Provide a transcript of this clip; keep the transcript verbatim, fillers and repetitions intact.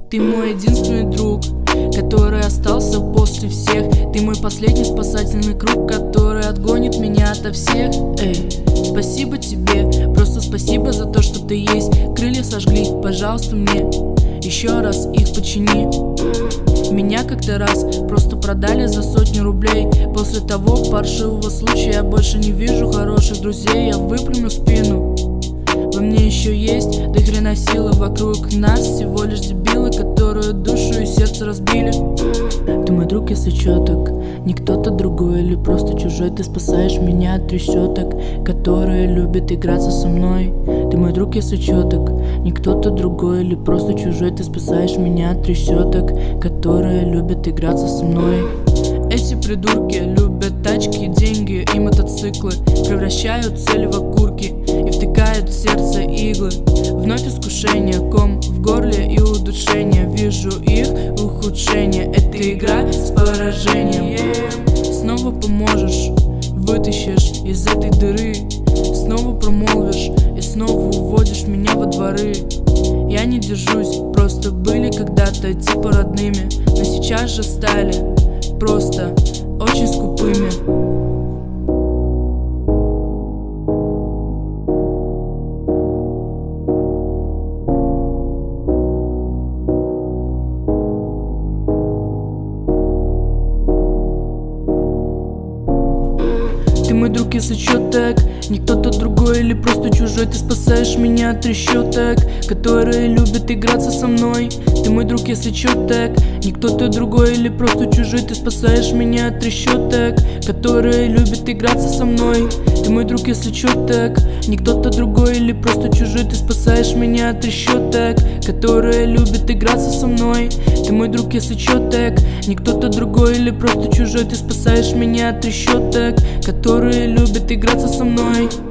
Ты мой единственный друг, который остался после всех. Ты мой последний спасательный круг, который отгонит меня ото всех. Эй, спасибо тебе, просто спасибо за то, что ты есть. Крылья сожгли, пожалуйста, мне еще раз их почини. Меня как-то раз просто продали за сотню рублей. После того паршивого случая я больше не вижу хороших друзей. Я выпрямлю спину, во мне еще есть до хрена силы. Вокруг нас всего лишь дебилы, которые душу и сердце разбили. Ты мой друг, если чё, так не кто-то другой или просто чужой. Ты спасаешь меня от трещоток, которые любят играться со мной. Ты мой друг, если чё, так не кто-то другой или просто чужой. Ты спасаешь меня от трещоток, которые любят играться со мной. Эти придурки любят тачки, деньги и мотоциклы, превращают цели в окурки и втыкают в сердце иглы. Вновь искушение, ком в горле и удушение. Вижу их ухудшение, это игра с поражением. Снова поможешь, вытащишь из этой дыры. Снова промолвишь и снова уводишь меня во дворы. Я не держусь, просто были когда-то типа родными, но сейчас же стали просто очень скупыми. Ты мой друг, если чё, так не кто-то другой или просто чужой. Ты спасаешь меня от трещоток, которые любят играться со мной. Ты мой друг, если чё, так не кто-то другой или просто чужой. Ты спасаешь меня от трещоток, которые любят играться со мной. Ты мой друг, если чё, так не кто-то другой или просто чужой. Ты спасаешь меня от трещоток, которые любят играться со мной. Ты мой друг, если чё, так не кто-то другой или просто чужой. Ты спасаешь меня от трещоток, которые любят играться со мной.